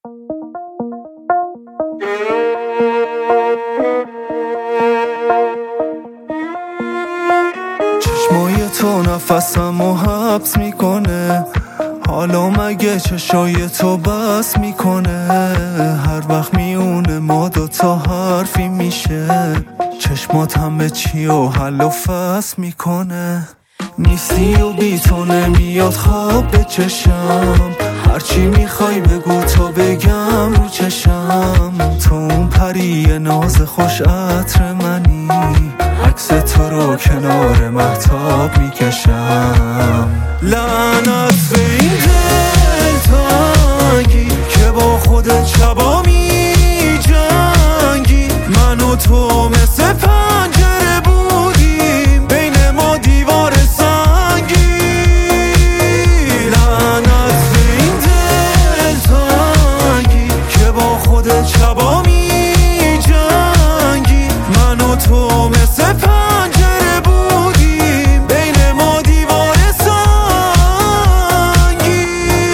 چشمای تو نفسمو حبس میکنه، حالا مگه چشای تو بس میکنه؟ هر وقت میونه ما دوتا حرفی میشه، چشمات همه چی و حل و فصل میکنه. نیستی و بی تو نمیاد خواب به چشم، هرچی میخوای بگو تا بگم رو چشم. تو اون پری ناز خوش عطر منی، عکس تو رو کنار مهتاب میکشم. لعنت به این دلتنگی که با خودت شبا میجنگی، من و تو مثل پنجره بودیم بین ما دیوار سنگی. لعنت به این دلتنگی که با خودت شبا میجنگی، من و تو مثل پنجره بودیم بین ما دیوار سنگی.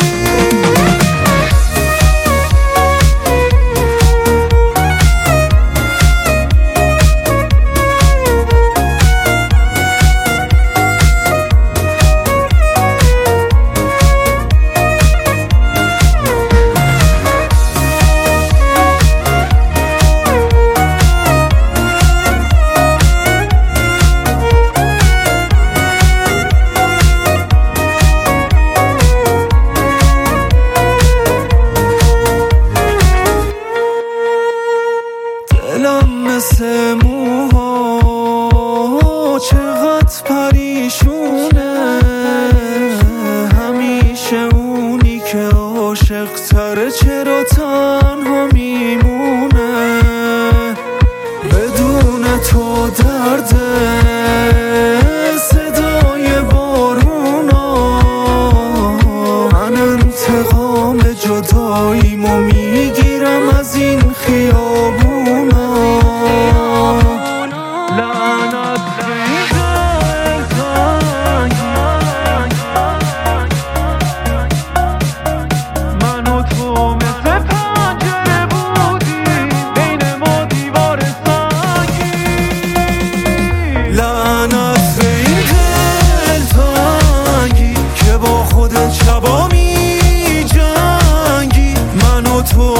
دلم مثل موها چقدر پریشونه، همیشه اونی که عاشق تره چرا تنها میمونه؟ بدون تو درده صدای بارونا، من انتقام جداییمو میگیرم از این خیابونا. لعنت به این دلتنگی، من و تو مثل پنجره بودیم بین ما دیوار سنگی. لعنت به این دلتنگی که با خودت شبا میجنگی، من و تو